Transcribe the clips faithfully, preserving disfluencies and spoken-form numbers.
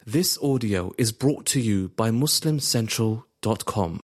This audio is brought to you by Muslim Central dot com.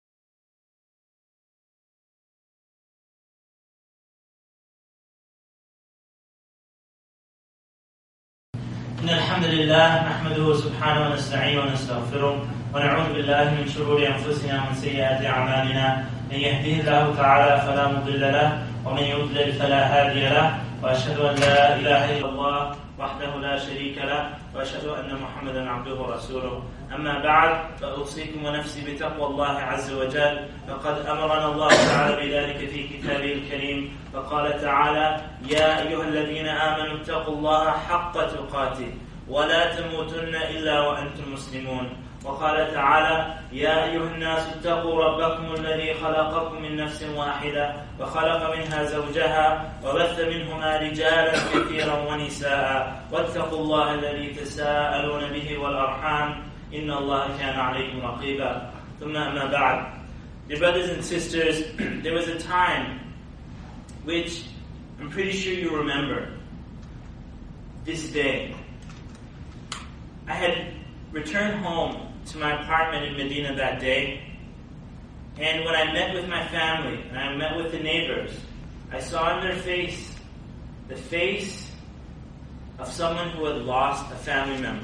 إن الحمد لله نحمده سبحانه ونستعينه ونستغفره ونعوذ بالله من شرور أنفسنا ومن سيئات أعمالنا من يهده الله تعالى فلا مضل له ومن يضلل فلا هادي له وأشهد أن لا إله إلا الله وحده لا شريك له وأشهد أن محمدا عبده ورسوله. أما بعد فأوصيكم ونفسي بتقوى الله عز وجل، فقد أمرنا الله تعالى بذلك في كتابه الكريم، فقال تعالى: يا أيها الذين آمنوا اتقوا الله حق تقاته ولا تموتن إلا وأنتم مسلمون. وقال تعالى: يا أيها الناس اتقوا ربكم الذي خلقكم من نفس واحدة وخلق منها زوجها وبث منهما رجالا كثيرا ونساء واتقوا الله الذي تساءلون به والأرحام إن الله كان عليكم رقيبا. ثم أما بعد. Dear brothers and sisters, there was a time which I'm pretty sure you remember. This day, I had returned home to my apartment in Medina that day, and when I met with my family and I met with the neighbors, I saw in their face the face of someone who had lost a family member.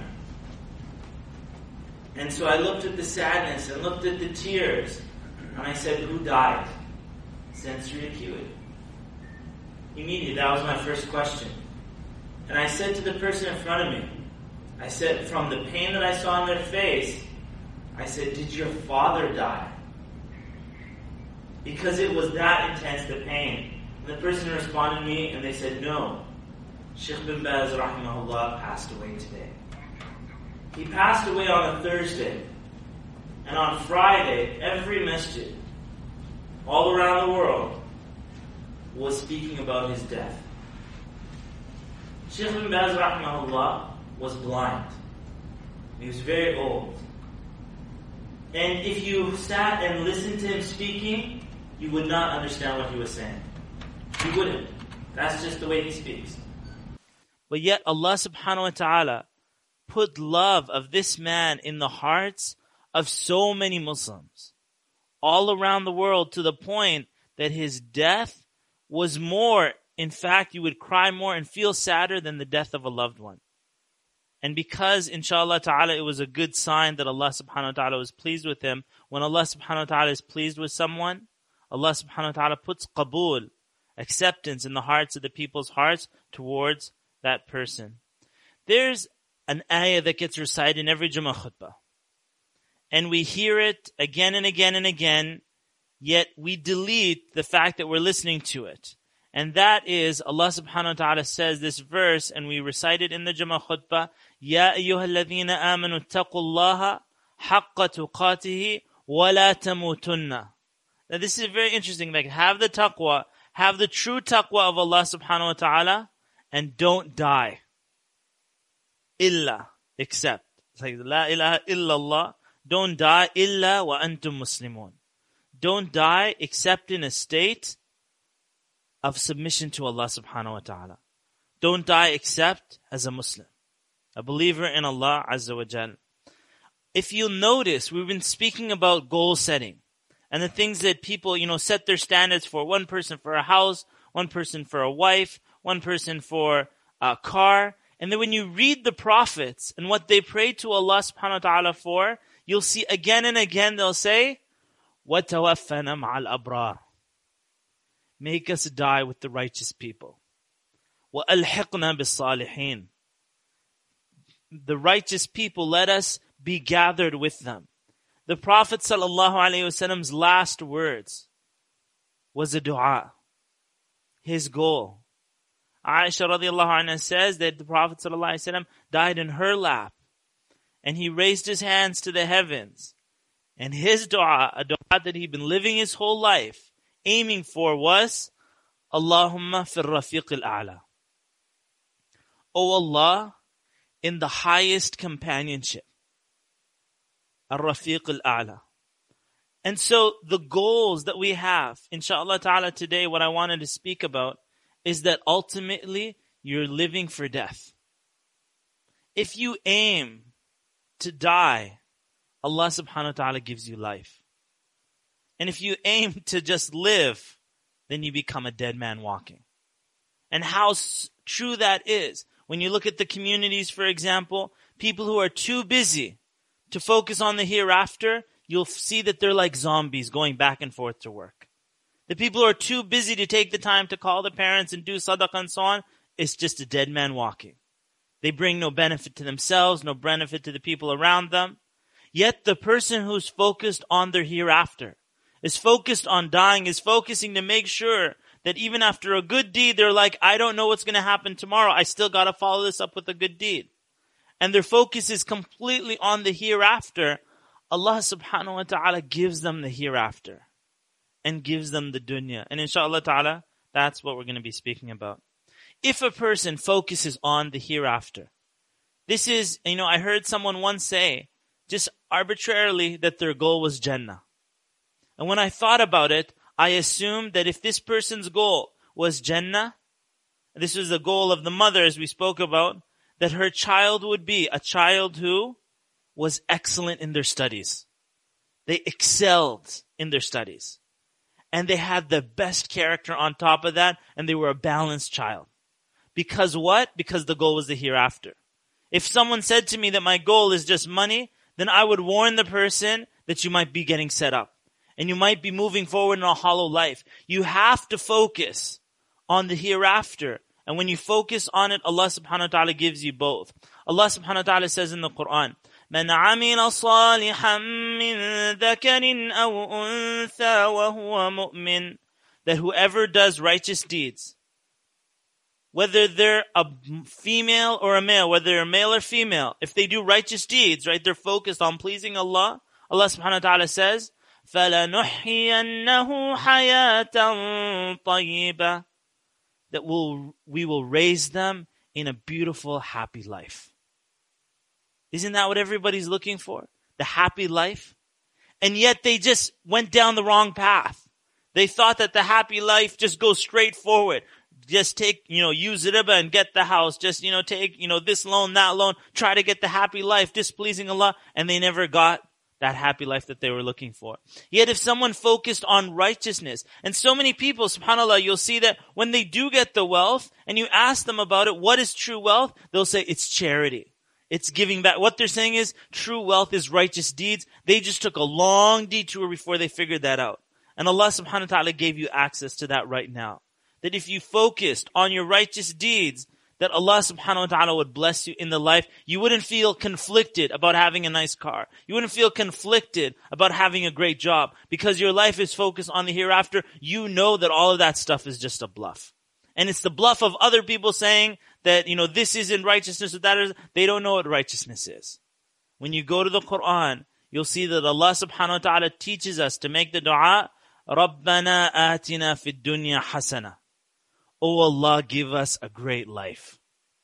And so I looked at the sadness and looked at the tears, and I said, "Who died?" Sensory acuity. Immediately, that was my first question. And I said to the person in front of me, I said, from the pain that I saw in their face, I said, "Did your father die?" Because it was that intense, the pain. And the person responded to me and they said, "No. Sheikh bin Baz rahimahullah passed away today." He passed away on a Thursday. And on Friday, every masjid all around the world was speaking about his death. Sheikh bin Baz rahimahullah was blind. He was very old. And if you sat and listened to him speaking, you would not understand what he was saying. You wouldn't. That's just the way he speaks. But yet Allah subhanahu wa ta'ala put love of this man in the hearts of so many Muslims all around the world, to the point that his death was more, in fact, you would cry more and feel sadder than the death of a loved one. And because, inshallah ta'ala, it was a good sign that Allah subhanahu wa ta'ala was pleased with him. When Allah subhanahu wa ta'ala is pleased with someone, Allah subhanahu wa ta'ala puts qabul, acceptance, in the hearts of the people's hearts towards that person. There's an ayah that gets recited in every Jummah khutbah. And we hear it again and again and again, yet we delete the fact that we're listening to it. And that is, Allah subhanahu wa ta'ala says this verse, and we recite it in the Jummah khutbah, Ya ayyuha alladhina amanu taqullaha haqqa tuqatihi wa la tamutunna. Now this is very interesting. Like, have the taqwa, have the true taqwa of Allah subhanahu wa ta'ala, and don't die. Illa, except. It's like, La ilaha illallah. Don't die, illa wa antum muslimun. Don't die except in a state of submission to Allah subhanahu wa ta'ala. Don't die except as a Muslim, a believer in Allah azza wa jal. If you'll notice, we've been speaking about goal setting and the things that people, you know, set their standards for. One person for a house, one person for a wife, one person for a car. And then when you read the prophets and what they prayed to Allah subhanahu wa ta'ala for, you'll see again and again they'll say, وَتَوَفَّنَا مَعَ الْأَبْرَارِ. Make us die with the righteous people. وَأَلْحِقْنَا بِالصَّالِحِينَ. The righteous people, let us be gathered with them. The Prophet sallallahu alaihi wasallam's last words was a dua. His goal. Aisha radiallahu anha says that the Prophet sallallahu alaihi wasallam died in her lap, and he raised his hands to the heavens. And his dua, a dua that he'd been living his whole life, aiming for, was Allahumma fil rafiq al-a'la. O Allah, in the highest companionship. Ar-rafiq al-a'la. And so the goals that we have, inshallah ta'ala today, what I wanted to speak about is that ultimately you're living for death. If you aim to die, Allah subhanahu wa ta'ala gives you life. And if you aim to just live, then you become a dead man walking. And how s- true that is. When you look at the communities, for example, people who are too busy to focus on the hereafter, you'll see that they're like zombies going back and forth to work. The people who are too busy to take the time to call the parents and do sadaqah and so on, it's just a dead man walking. They bring no benefit to themselves, no benefit to the people around them. Yet the person who's focused on their hereafter, is focused on dying, is focusing to make sure that even after a good deed, they're like, I don't know what's going to happen tomorrow. I still got to follow this up with a good deed. And their focus is completely on the hereafter. Allah subhanahu wa ta'ala gives them the hereafter and gives them the dunya. And inshallah ta'ala, that's what we're going to be speaking about. If a person focuses on the hereafter, this is, you know, I heard someone once say, just arbitrarily, that their goal was Jannah. And when I thought about it, I assumed that if this person's goal was Jannah, this was the goal of the mother as we spoke about, that her child would be a child who was excellent in their studies. They excelled in their studies. And they had the best character on top of that, and they were a balanced child. Because what? Because the goal was the hereafter. If someone said to me that my goal is just money, then I would warn the person that you might be getting set up. And you might be moving forward in a hollow life. You have to focus on the hereafter. And when you focus on it, Allah subhanahu wa ta'ala gives you both. Allah subhanahu wa ta'ala says in the Quran, مَنْ عَمِلَ صَالِحًا مِّن ذَكَرٍ أَوْ أُنثَى وَهُوَ مُؤْمِنٌ, that whoever does righteous deeds, whether they're a female or a male, whether they're male or female, if they do righteous deeds, right, they're focused on pleasing Allah, Allah subhanahu wa ta'ala says, فَلَنُحْيِيَنَّهُ حَيَاةً طَيِّبَةً, that we'll, we will raise them in a beautiful, happy life. Isn't that what everybody's looking for? The happy life? And yet they just went down the wrong path. They thought that the happy life just goes straight forward. Just take, you know, use riba and get the house. Just, you know, take, you know, this loan, that loan. Try to get the happy life, displeasing Allah. And they never got that happy life that they were looking for. Yet if someone focused on righteousness, and so many people, subhanAllah, you'll see that when they do get the wealth, and you ask them about it, what is true wealth? They'll say, it's charity. It's giving back. What they're saying is, true wealth is righteous deeds. They just took a long detour before they figured that out. And Allah subhanahu wa ta'ala gave you access to that right now. That if you focused on your righteous deeds, that Allah subhanahu wa ta'ala would bless you in the life. You wouldn't feel conflicted about having a nice car. You wouldn't feel conflicted about having a great job. Because your life is focused on the hereafter. You know that all of that stuff is just a bluff. And it's the bluff of other people saying that, you know, this isn't righteousness or that is. They don't know what righteousness is. When you go to the Quran, you'll see that Allah subhanahu wa ta'ala teaches us to make the dua, رَبَّنَا آتِنَا فِي الدُّنْيَا حَسَنَةً. Oh Allah, give us a great life.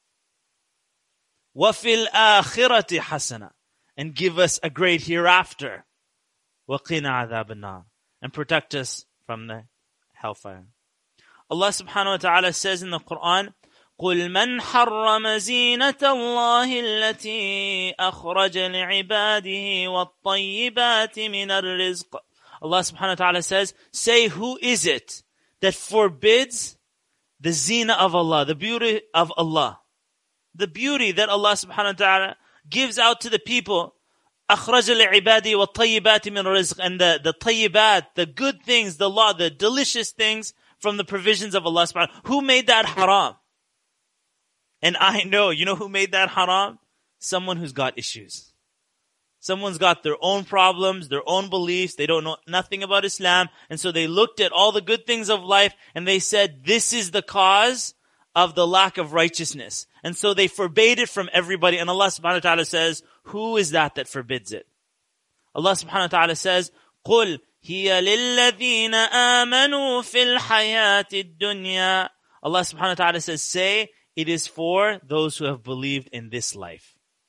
وَفِي الْآخِرَةِ حَسَنَةً. And give us a great hereafter. وَقِنَا عَذَابَ النَّارِ. And protect us from the hellfire. Allah subhanahu wa ta'ala says in the Quran, قُلْ مَنْ حَرَّمَ زِينَةَ اللَّهِ الَّتِي أَخْرَجَ لِعِبَادِهِ وَالطَّيِّبَاتِ مِنَ الرِّزْقِ. Allah subhanahu wa ta'ala says, say, who is it that forbids the zina of Allah, the beauty of Allah, the beauty that Allah subhanahu wa ta'ala gives out to the people, أَخْرَجَ لِعِبَادِهِ وَالطَّيِّبَاتِ مِنَ الرِّزْقِ, and the, the tayyibat, the good things, the law, the delicious things from the provisions of Allah subhanahu wa ta'ala. Who made that haram? And I know, you know who made that haram? Someone who's got issues. Someone's got their own problems, their own beliefs. They don't know nothing about Islam. And so they looked at all the good things of life and they said, this is the cause of the lack of righteousness. And so they forbade it from everybody. And Allah subhanahu wa ta'ala says, who is that that forbids it? Allah subhanahu wa ta'ala says, قُلْ هِيَ لِلَّذِينَ آمَنُوا فِي الْحَيَاةِ الدُّنْيَا. Allah subhanahu wa ta'ala says, say, it is for those who have believed in this life.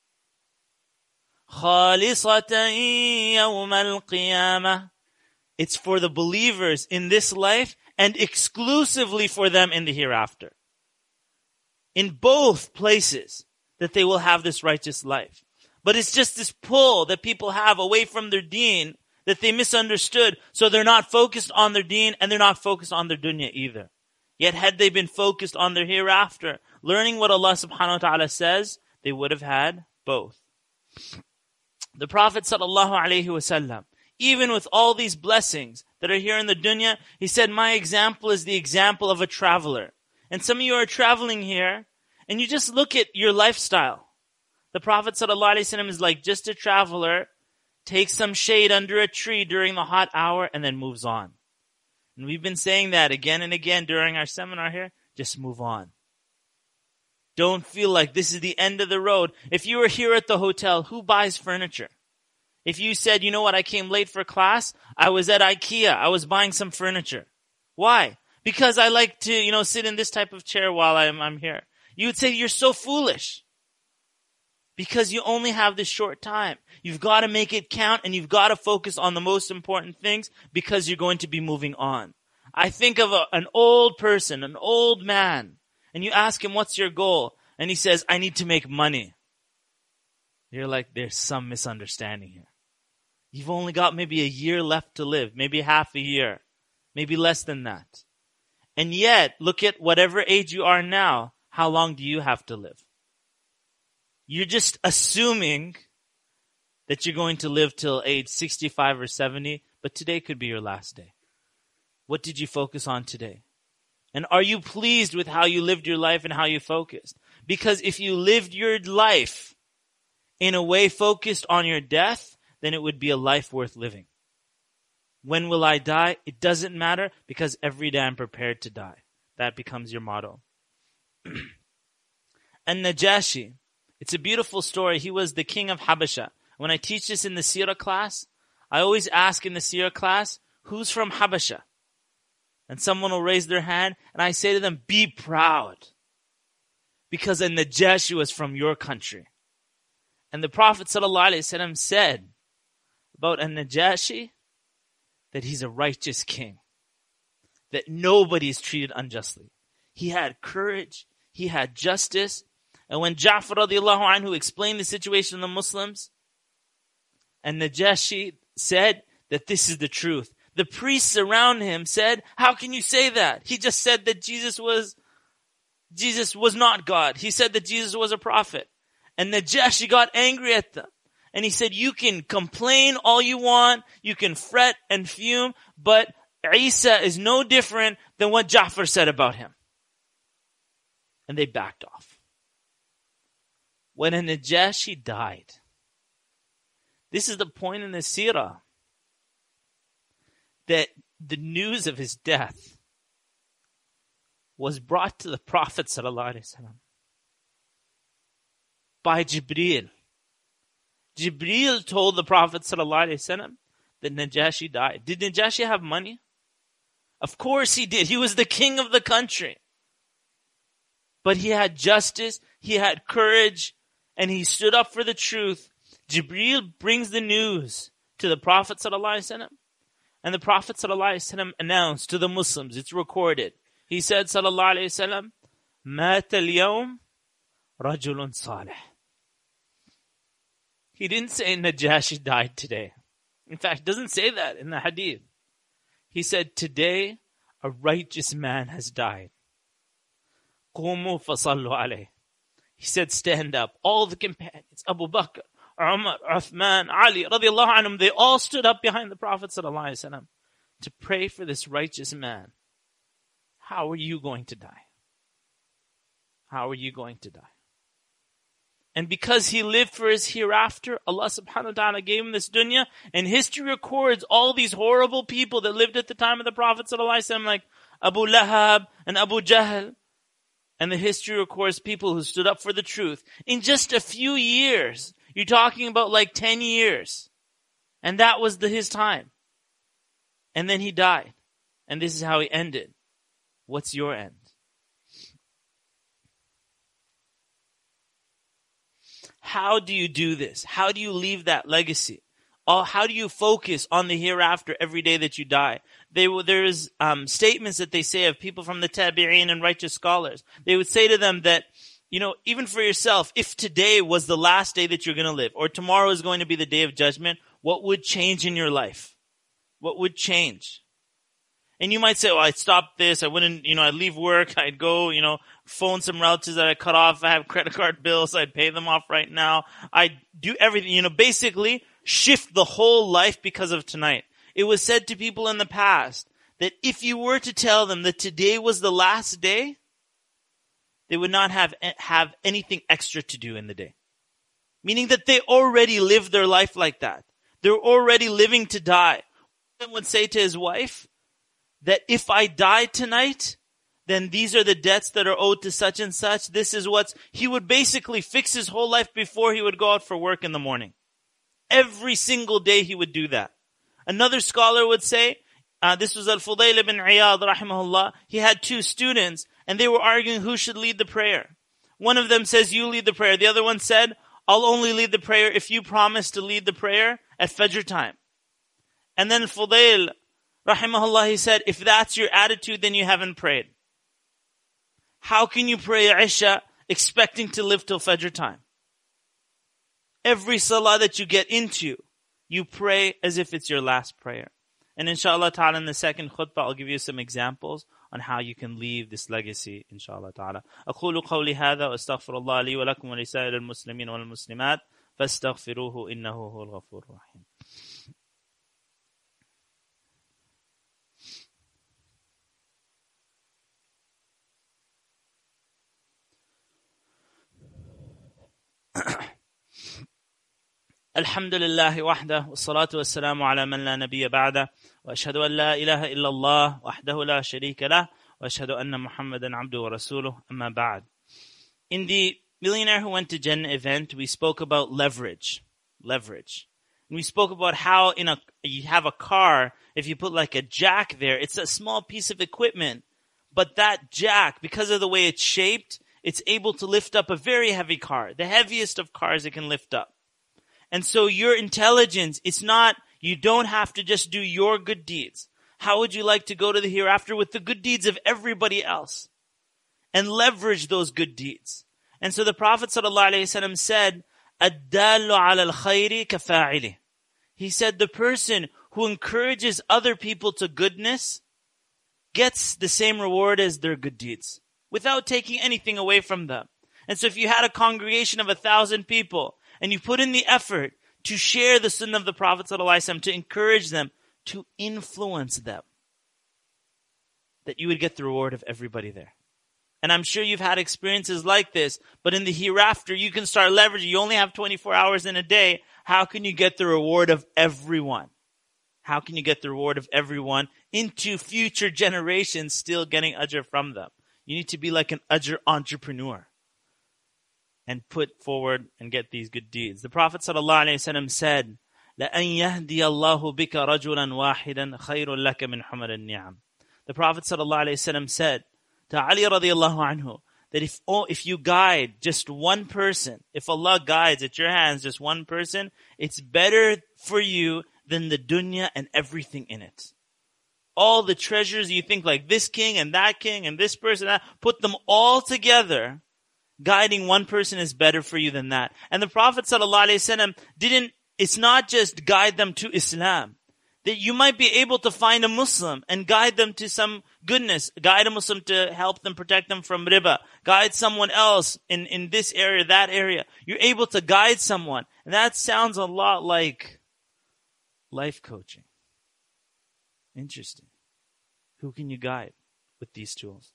خَالِصَةً يَوْمَ الْقِيَامَةِ. It's for the believers in this life and exclusively for them in the hereafter. In both places that they will have this righteous life. But it's just this pull that people have away from their deen that they misunderstood. So they're not focused on their deen and they're not focused on their dunya either. Yet had they been focused on their hereafter, learning what Allah subhanahu wa ta'ala says, they would have had both. The Prophet sallallahu alaihi wasallam, even with all these blessings that are here in the dunya, he said, my example is the example of a traveler. And some of you are traveling here, and you just look at your lifestyle. The Prophet sallallahu alaihi wasallam is like just a traveler, takes some shade under a tree during the hot hour, and then moves on. And we've been saying that again and again during our seminar here. Just move on. Don't feel like this is the end of the road. If you were here at the hotel, who buys furniture? If you said, you know what, I came late for class, I was at IKEA, I was buying some furniture. Why? Because I like to, you know, sit in this type of chair while I'm, I'm here. You would say, you're so foolish. Because you only have this short time. You've got to make it count and you've got to focus on the most important things because you're going to be moving on. I think of a, an old person, an old man, and you ask him, what's your goal? And he says, I need to make money. You're like, there's some misunderstanding here. You've only got maybe a year left to live, maybe half a year, maybe less than that. And yet, look at whatever age you are now, how long do you have to live? You're just assuming that you're going to live till age sixty-five or seventy, but today could be your last day. What did you focus on today? And are you pleased with how you lived your life and how you focused? Because if you lived your life in a way focused on your death, then it would be a life worth living. When will I die? It doesn't matter because every day I'm prepared to die. That becomes your motto. And Najashi, it's a beautiful story. He was the king of Habasha. When I teach this in the Seerah class, I always ask in the Seerah class, who's from Habasha? And someone will raise their hand, and I say to them, be proud. Because a Najashi was from your country. And the Prophet ﷺ said about a Najashi that he's a righteous king. That nobody is treated unjustly. He had courage. He had justice. And when Ja'far radiallahu anhu explained the situation to the Muslims, and Najashi said that this is the truth. The priests around him said, how can you say that? He just said that Jesus was, Jesus was not God. He said that Jesus was a prophet. And Najashi got angry at them. And he said, you can complain all you want. You can fret and fume. But Isa is no different than what Ja'far said about him. And they backed off. When a Najashi died, this is the point in the seerah, that the news of his death was brought to the Prophet ﷺ by Jibreel. Jibreel told the Prophet ﷺ that Najashi died. Did Najashi have money? Of course he did. He was the king of the country. But he had justice, he had courage, and he stood up for the truth. Jibreel brings the news to the Prophet ﷺ. And the Prophet ﷺ announced to the Muslims, it's recorded. He said, sallallahu alayhi wasallam, مَاتَ الْيَوْمِ رَجُلٌ صَالِحٌ. He didn't say Najashi died today. In fact, it doesn't say that in the hadith. He said, today a righteous man has died. قُومُوا فَصَلُّوا عَلَيْهِ. He said, stand up. All the companions, Abu Bakr, Umar, Uthman, Ali, radiallahu anhum, they all stood up behind the Prophet sallallahu alaihi wasallam to pray for this righteous man. How are you going to die? How are you going to die? And because he lived for his hereafter, Allah subhanahu wa ta'ala gave him this dunya, and history records all these horrible people that lived at the time of the Prophet sallallahu alaihi wasallam, like Abu Lahab and Abu Jahl. And the history records people who stood up for the truth. In just a few years, you're talking about like ten years. And that was the, his time. And then he died. And this is how he ended. What's your end? How do you do this? How do you leave that legacy? Or how do you focus on the hereafter every day that you die? They will, there is um, statements that they say of people from the Tabi'een and righteous scholars. They would say to them that, you know, even for yourself, if today was the last day that you're going to live, or tomorrow is going to be the day of judgment, what would change in your life? What would change? And you might say, well, I'd stop this. I wouldn't, you know, I'd leave work. I'd go, you know, phone some relatives that I cut off. If I have credit card bills, I'd pay them off right now. I'd do everything, you know, basically shift the whole life because of tonight. It was said to people in the past that if you were to tell them that today was the last day, they would not have, have anything extra to do in the day. Meaning that they already lived their life like that. They're already living to die. One would say to his wife that if I die tonight, then these are the debts that are owed to such and such. This is what's, he would basically fix his whole life before he would go out for work in the morning. Every single day he would do that. Another scholar would say, uh, this was Al-Fudayl ibn Iyad, rahimahullah. He had two students, and they were arguing who should lead the prayer. One of them says, you lead the prayer. The other one said, I'll only lead the prayer if you promise to lead the prayer at Fajr time. And then Fudayl, rahimahullah, he said, if that's your attitude, then you haven't prayed. How can you pray Isha expecting to live till Fajr time? Every salah that you get into, you pray as if it's your last prayer. And inshallah ta'ala, in the second khutbah, I'll give you some examples on how you can leave this legacy, inshallah ta'ala. أقول قولي هذا وأستغفر الله لي ولكم ولسائر المسلمين والمسلمات فاستغفروه إنه هو الغفور الرحيم. الحمد لله وحده والصلاة والسلام على من لا نبي بعده وأشهد أن لا إله إلا الله وحده لا شريك له وأشهد أن محمدا عبده ورسوله أما بعد. In the Millionaire Who Went to Jannah event, we spoke about leverage. Leverage. And we spoke about how in a you have a car, if you put like a jack there, it's a small piece of equipment, but that jack, because of the way it's shaped, it's able to lift up a very heavy car, the heaviest of cars it can lift up. And so your intelligence, it's not, you don't have to just do your good deeds. How would you like to go to the hereafter with the good deeds of everybody else? And leverage those good deeds. And so the Prophet ﷺ said, الدال على الخير كفاعله. He said the person who encourages other people to goodness gets the same reward as their good deeds, without taking anything away from them. And so if you had a congregation of a thousand people, and you put in the effort to share the sunnah of the Prophet ﷺ, to encourage them, to influence them, that you would get the reward of everybody there. And I'm sure you've had experiences like this, but in the hereafter, you can start leveraging. You only have twenty-four hours in a day. How can you get the reward of everyone? How can you get the reward of everyone into future generations still getting ajr from them? You need to be like an ajr entrepreneur and put forward and get these good deeds. The Prophet ﷺ said, لَأَنْ يَهْدِيَ اللَّهُ بِكَ رَجُلًا وَاحِدًا خَيْرٌ لَكَ مِنْ حُمَرِ النِّعَمِ. The Prophet ﷺ said to Ali radiallahu anhu, that if oh, if you guide just one person, if Allah guides at your hands just one person, it's better for you than the dunya and everything in it. All the treasures you think like this king and that king and this person, that, put them all together. Guiding one person is better for you than that. And the Prophet ﷺ didn't, it's not just guide them to Islam. That you might be able to find a Muslim and guide them to some goodness. Guide a Muslim to help them, protect them from riba. Guide someone else in, in this area, that area. You're able to guide someone. And that sounds a lot like life coaching. Interesting. Who can you guide with these tools?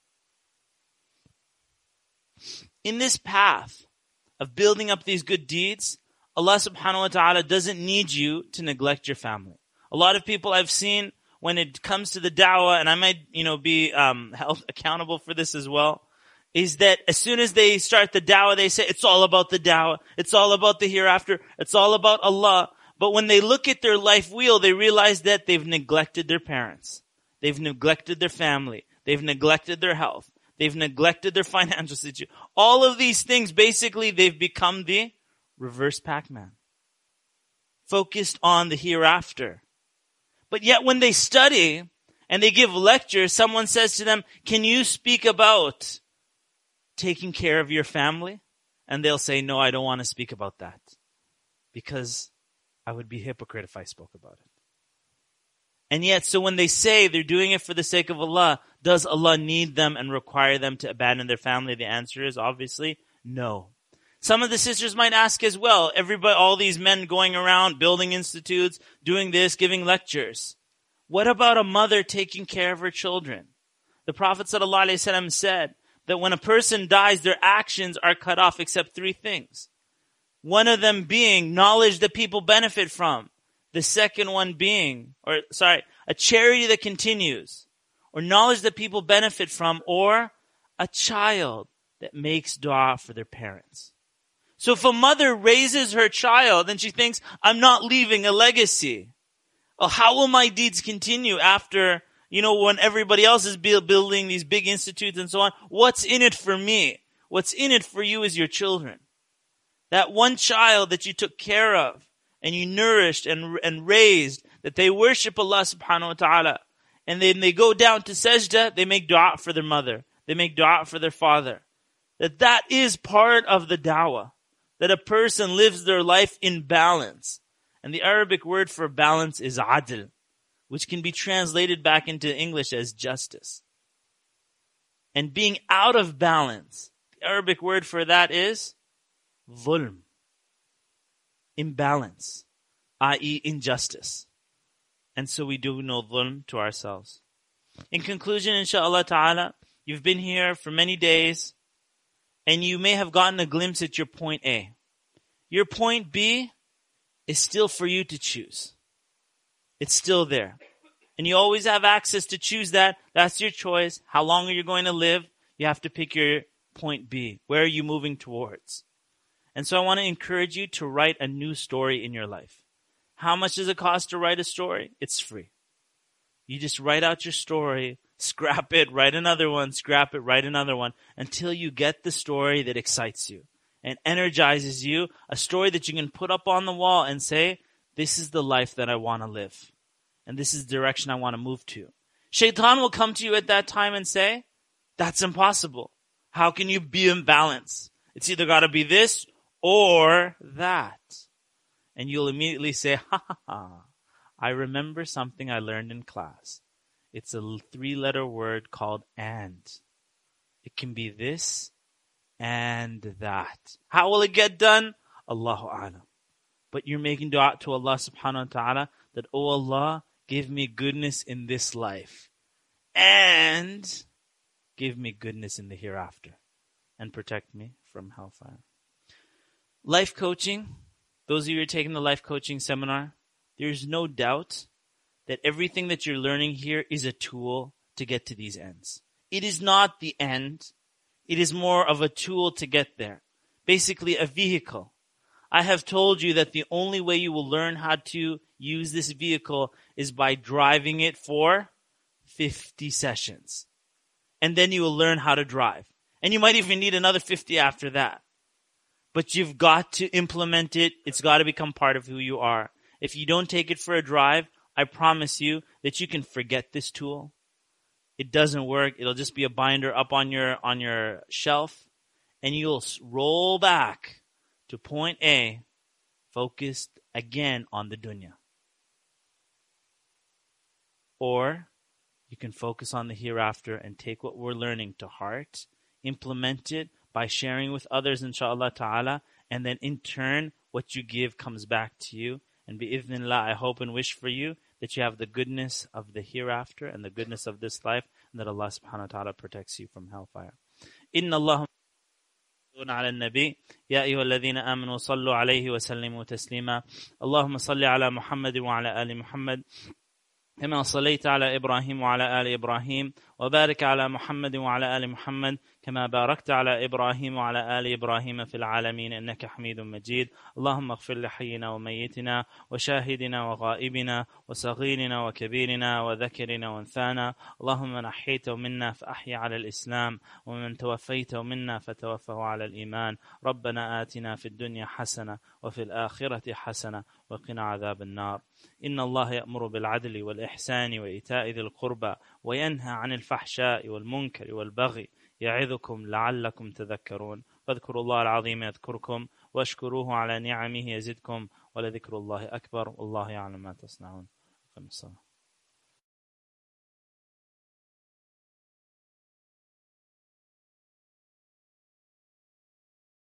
In this path of building up these good deeds, Allah subhanahu wa ta'ala doesn't need you to neglect your family. A lot of people I've seen, when it comes to the da'wah, and I might, you know, be um, held accountable for this as well, is that as soon as they start the da'wah, they say, it's all about the da'wah, it's all about the hereafter, it's all about Allah. But when they look at their life wheel, they realize that they've neglected their parents. They've neglected their family. They've neglected their health. They've neglected their financial situation. All of these things, basically, they've become the reverse Pac-Man. Focused on the hereafter. But yet when they study and they give lectures, someone says to them, can you speak about taking care of your family? And they'll say, no, I don't want to speak about that. Because I would be a hypocrite if I spoke about it. And yet, so when they say they're doing it for the sake of Allah, does Allah need them and require them to abandon their family? The answer is obviously no. Some of the sisters might ask as well, everybody, all these men going around, building institutes, doing this, giving lectures. What about a mother taking care of her children? The Prophet ﷺ said that when a person dies, their actions are cut off except three things. One of them being knowledge that people benefit from. The second one being, or sorry, a charity that continues, or knowledge that people benefit from, or a child that makes dua for their parents. So if a mother raises her child and she thinks, I'm not leaving a legacy, well, how will my deeds continue after, you know, when everybody else is building these big institutes and so on? What's in it for me? What's in it for you is your children. That one child that you took care of, and you nourished and and raised, that they worship Allah subhanahu wa ta'ala. And then they go down to sajda, they make dua for their mother. They make dua for their father. That that is part of the da'wah. That a person lives their life in balance. And the Arabic word for balance is adl, which can be translated back into English as justice. And being out of balance, the Arabic word for that is dhulm. Imbalance, that is injustice. And so we do no dhulm to ourselves. In conclusion, inshaAllah ta'ala, you've been here for many days and you may have gotten a glimpse at your point A. Your point B is still for you to choose. It's still there. And you always have access to choose that. That's your choice. How long are you going to live? You have to pick your point B. Where are you moving towards? And so I want to encourage you to write a new story in your life. How much does it cost to write a story? It's free. You just write out your story, scrap it, write another one, scrap it, write another one, until you get the story that excites you and energizes you, a story that you can put up on the wall and say, this is the life that I want to live. And this is the direction I want to move to. Shaitan will come to you at that time and say, that's impossible. How can you be in balance? It's either got to be this or that. And you'll immediately say, ha ha ha, I remember something I learned in class. It's a three-letter word called and. It can be this and that. How will it get done? Allahu A'lam. But you're making dua to Allah subhanahu wa ta'ala that, oh Allah, give me goodness in this life and give me goodness in the hereafter and protect me from hellfire. Life coaching, those of you who are taking the life coaching seminar, there's no doubt that everything that you're learning here is a tool to get to these ends. It is not the end. It is more of a tool to get there. Basically a vehicle. I have told you that the only way you will learn how to use this vehicle is by driving it for fifty sessions. And then you will learn how to drive. And you might even need another fifty after that. But you've got to implement it. It's got to become part of who you are. If you don't take it for a drive, I promise you that you can forget this tool. It doesn't work. It'll just be a binder up on your on your shelf. And you'll roll back to point A, focused again on the dunya. Or you can focus on the hereafter and take what we're learning to heart, implement it by sharing with others, inshaAllah ta'ala, and then in turn, what you give comes back to you. And bi'idhnillah, I hope and wish for you that you have the goodness of the hereafter and the goodness of this life, and that Allah subhanahu wa ta'ala protects you from hellfire. Inna Allahumma على النبي يا أيها الذين آمنوا صلوا عليه وسلموا تسليما اللهم صل على محمد وعلى آل محمد كما صليت على إبراهيم وعلى آل إبراهيم وبارك على محمد وعلى آل محمد كما باركت على إبراهيم وعلى آل إبراهيم في العالمين إنك حميد مجيد اللهم اغفر لحينا وميتنا وشاهدنا وغائبنا وصغيرنا وكبيرنا وذكرنا وانثانا اللهم من أحييته منا فأحي على الإسلام ومن توفيته منا فتوفه على الإيمان ربنا آتنا في الدنيا حسنة وفي الآخرة حسنة وقنا عذاب النار إن الله يأمر بالعدل والإحسان وإيتاء ذي القربى وينهى عن الفحشاء والمنكر والبغي يعظكم لعلكم تذكرون. فاذكروا الله العظيم يذكركم واشكروه على نعمه يزدكم ولذكر الله أكبر والله يعلم ما تصنعون. أقم الصلاة.